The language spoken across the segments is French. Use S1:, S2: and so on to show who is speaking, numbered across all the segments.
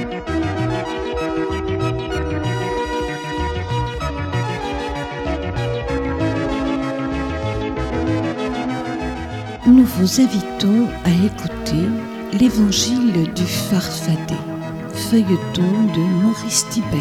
S1: Nous vous invitons à écouter l'Évangile du Farfadet, feuilleton de Maurice Thibert.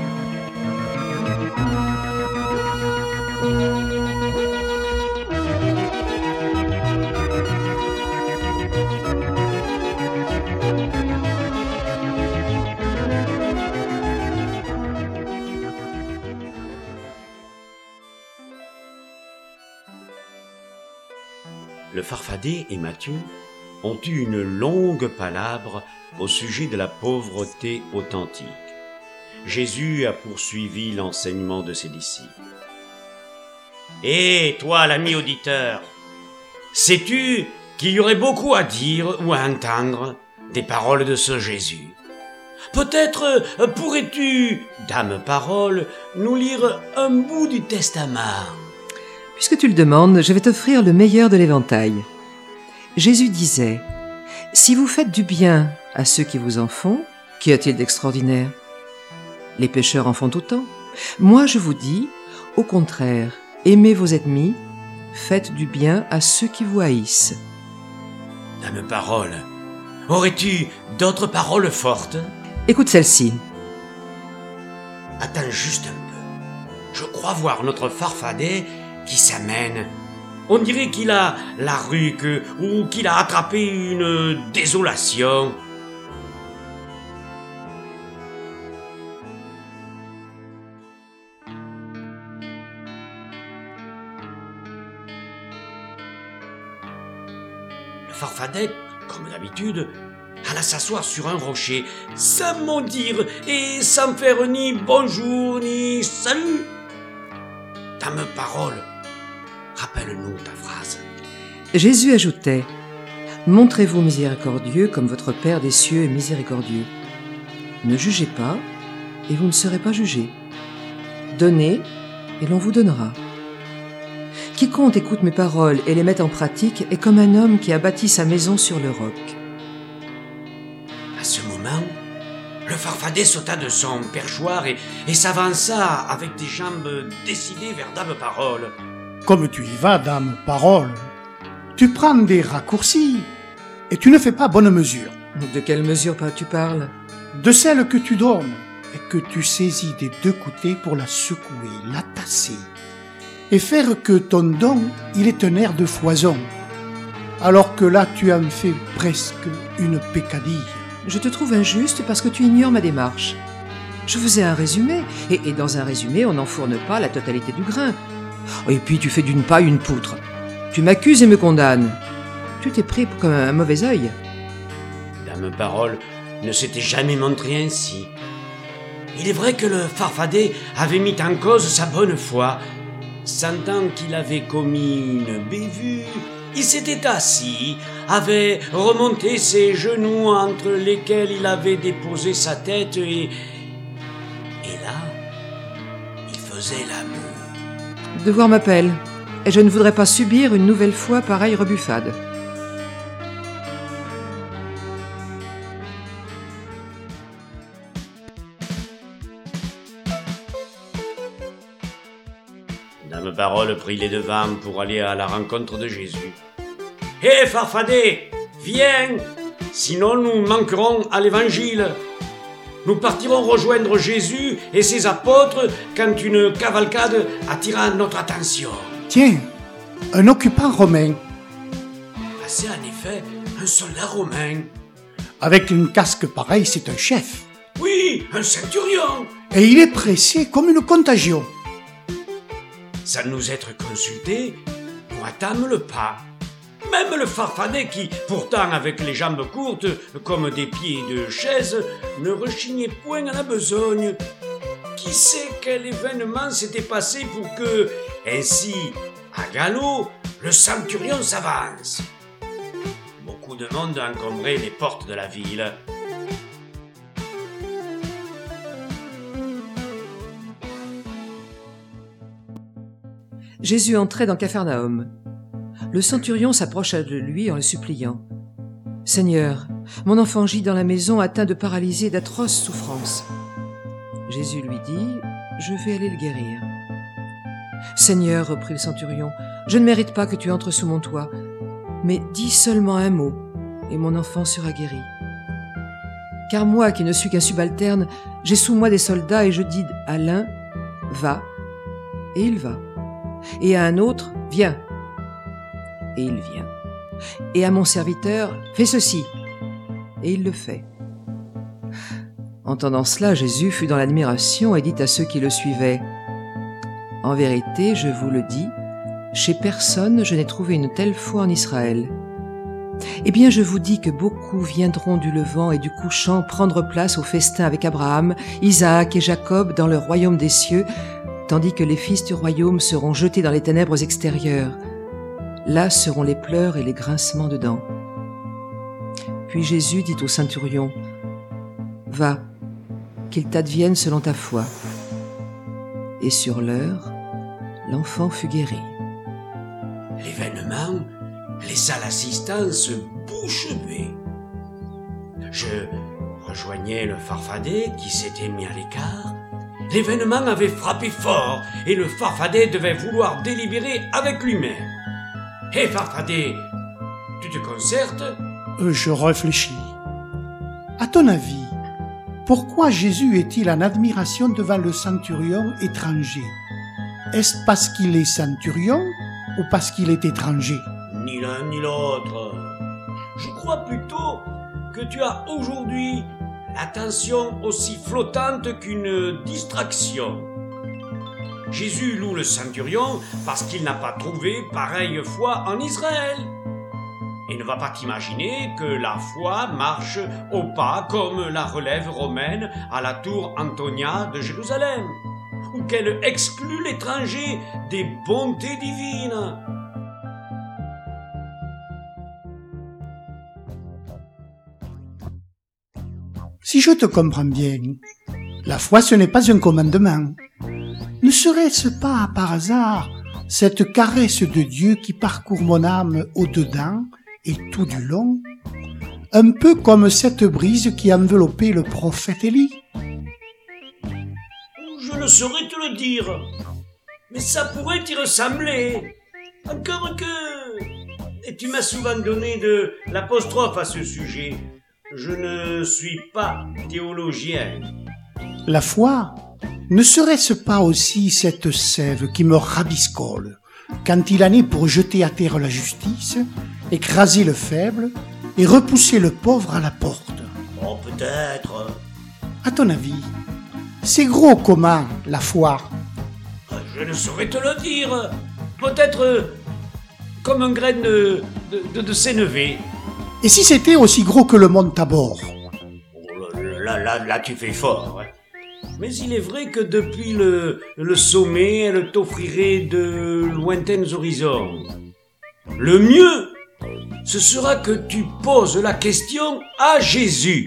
S2: Le Farfadet et Matthieu ont eu une longue palabre au sujet de la pauvreté authentique. Jésus a poursuivi l'enseignement de ses disciples. « Et toi, l'ami auditeur, sais-tu qu'il y aurait beaucoup à dire ou à entendre des paroles de ce Jésus ? Peut-être pourrais-tu, dame parole, nous lire un bout du testament. »
S3: Puisque tu le demandes, je vais t'offrir le meilleur de l'éventail. Jésus disait : « Si vous faites du bien à ceux qui vous en font, qu'y a-t-il d'extraordinaire ? Les pécheurs en font autant. Moi, je vous dis, au contraire, aimez vos ennemis, faites du bien à ceux qui vous haïssent. »
S2: Dame parole, aurais-tu d'autres paroles fortes ?
S3: Écoute celle-ci.
S2: Attends juste un peu. Je crois voir notre Farfadet qui s'amène. On dirait qu'il a la ruque ou qu'il a attrapé une désolation. Le Farfadet, comme d'habitude, alla s'asseoir sur un rocher, sans m'en dire et sans faire ni bonjour ni salut. Dame parole, rappelle-nous ta phrase.
S3: Jésus ajoutait : « Montrez-vous miséricordieux comme votre Père des cieux est miséricordieux. Ne jugez pas, et vous ne serez pas jugés. Donnez, et l'on vous donnera. Quiconque écoute mes paroles et les met en pratique est comme un homme qui a bâti sa maison sur le roc. »
S2: À ce moment, le Farfadet sauta de son perchoir et s'avança avec des jambes décidées vers Dame Parole.
S4: Comme tu y vas, Dame Parole, tu prends des raccourcis et tu ne fais pas bonne mesure.
S3: De quelle mesure tu parles ?
S4: De celle que tu donnes et que tu saisis des deux côtés pour la secouer, la tasser et faire que ton don, il est un air de foison, alors que là tu en fais presque une peccadille.
S3: Je te trouve injuste parce que tu ignores ma démarche. Je faisais un résumé, et dans un résumé, on n'enfourne pas la totalité du grain. Et puis tu fais d'une paille une poutre. Tu m'accuses et me condamnes. Tu t'es pris comme un mauvais œil.
S2: Dame Parole ne s'était jamais montré ainsi. Il est vrai que le Farfadet avait mis en cause sa bonne foi. Sentant qu'il avait commis une bévue, il s'était assis, avait remonté ses genoux entre lesquels il avait déposé sa tête et là, il faisait l'amour.
S3: Devoir m'appelle, et je ne voudrais pas subir une nouvelle fois pareille rebuffade.
S2: Dame Parole prit les devants pour aller à la rencontre de Jésus. « Hé, Farfadet, viens, sinon nous manquerons à l'évangile. Nous partirons rejoindre Jésus et ses apôtres quand une cavalcade attira notre attention. »
S4: Tiens, un occupant romain.
S2: C'est en effet un soldat romain.
S4: Avec une casque pareille, c'est un chef.
S2: Oui, un centurion.
S4: Et il est pressé comme une contagion.
S2: Sans nous être consultés, nous attâmes le pas. Même le Farfadet qui, pourtant avec les jambes courtes, comme des pieds de chaise, ne rechignait point à la besogne. Qui sait quel événement s'était passé pour que, ainsi, à galop, le centurion s'avance. Beaucoup de monde encombrait les portes de la ville.
S3: Jésus entrait dans Capharnaüm. Le centurion s'approcha de lui en le suppliant. « Seigneur, Mon enfant gît dans la maison atteint de paralysie et d'atroces souffrances. » Jésus lui dit, « Je vais aller le guérir. »« Seigneur, reprit le centurion, je ne mérite pas que tu entres sous mon toit, mais dis seulement un mot, et mon enfant sera guéri. Car moi, qui ne suis qu'un subalterne, j'ai sous moi des soldats, et je dis à l'un, va, et il va, et à un autre, viens, et il vient, et à mon serviteur, fais ceci, et il le fait. » Entendant cela, Jésus fut dans l'admiration et dit à ceux qui le suivaient, « En vérité, je vous le dis, chez personne je n'ai trouvé une telle foi en Israël. Eh bien, je vous dis que beaucoup viendront du levant et du couchant prendre place au festin avec Abraham, Isaac et Jacob dans le royaume des cieux, tandis que les fils du royaume seront jetés dans les ténèbres extérieures. Là seront les pleurs et les grincements de dents. » Puis Jésus dit au centurion, « Va, qu'il t'advienne selon ta foi. » Et sur l'heure, l'enfant fut guéri.
S2: L'événement laissa l'assistance bouche bée. Je rejoignais le farfadet qui s'était mis à l'écart. L'événement avait frappé fort et le farfadet devait vouloir délibérer avec lui-même. « Hé farfadet, tu te concertes ?»
S4: Je réfléchis. À ton avis, pourquoi Jésus est-il en admiration devant le centurion étranger? Est-ce parce qu'il est centurion ou parce qu'il est étranger?
S2: Ni l'un ni l'autre. Je crois plutôt que tu as aujourd'hui l'attention aussi flottante qu'une distraction. Jésus loue le centurion parce qu'il n'a pas trouvé pareille foi en Israël. Et ne va pas t'imaginer que la foi marche au pas comme la relève romaine à la tour Antonia de Jérusalem, ou qu'elle exclut l'étranger des bontés divines.
S4: Si je te comprends bien, la foi ce n'est pas un commandement. Ne serait-ce pas par hasard cette caresse de Dieu qui parcourt mon âme au-dedans et tout du long, un peu comme cette brise qui enveloppait le prophète Élie?
S2: Je ne saurais te le dire, mais ça pourrait y ressembler. Encore que... Et tu m'as souvent donné de l'apostrophe à ce sujet. Je ne suis pas théologien.
S4: La foi, ne serait-ce pas aussi cette sève qui me rabiscole quand il en est pour jeter à terre la justice, écraser le faible et repousser le pauvre à la porte?
S2: Oh, peut-être.
S4: À ton avis, c'est gros comment, la foi?
S2: Je ne saurais te le dire. Peut-être comme un grain de sénévé.
S4: Et si c'était aussi gros que le mont Tabor?
S2: Oh, là, tu fais fort. Hein. Mais il est vrai que depuis le sommet, elle t'offrirait de lointains horizons. Le mieux, ce sera que tu poses la question à Jésus.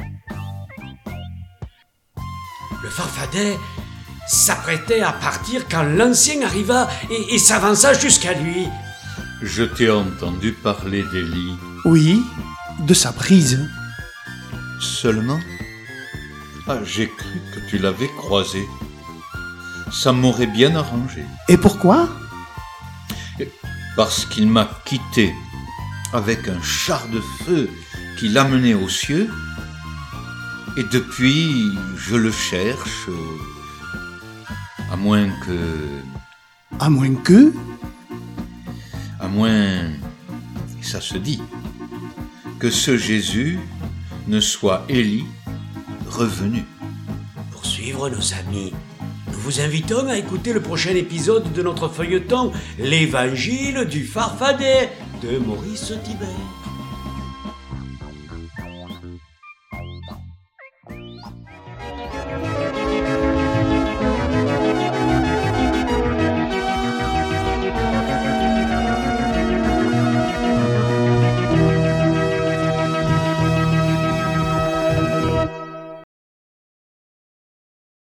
S2: Le farfadet s'apprêtait à partir quand l'ancien arriva et s'avança jusqu'à lui.
S5: « Je t'ai entendu parler d'Élie. »
S4: Oui, de sa prise.
S5: « Seulement ? Ah, j'ai cru que tu l'avais croisé. Ça m'aurait bien arrangé. »
S4: Et pourquoi ?
S5: Parce qu'il m'a quitté avec un char de feu qui l'amenait aux cieux. Et depuis, je le cherche, à moins que...
S4: À moins que ?
S5: À moins, ça se dit, que ce Jésus ne soit Élie revenu.
S2: Pour suivre nos amis, nous vous invitons à écouter le prochain épisode de notre feuilleton « L'Évangile du Farfadet » de Maurice Thibert.